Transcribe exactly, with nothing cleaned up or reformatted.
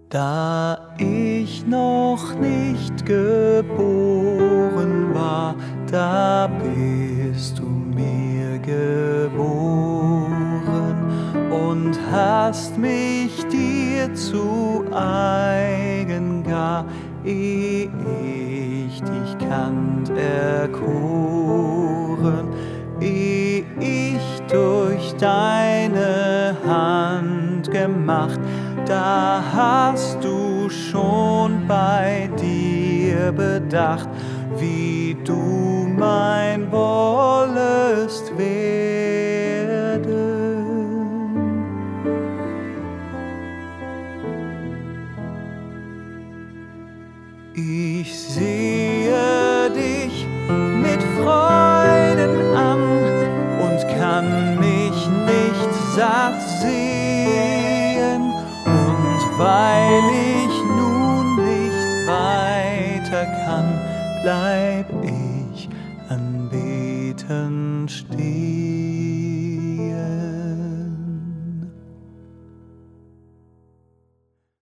Da ich noch nicht geboren war, da bist du mir geboren und hast mich dir zu eigen gar, eh ich dich kannt erkoren, eh ich durch deine Hand gemacht. Da hast du schon bei dir bedacht, wie du mein wollest werden. Ich sehe dich mit Freuden an und kann mich nicht satt sehen. Und weil ich nun nicht weiter kann, bleib ich anbetend stehen.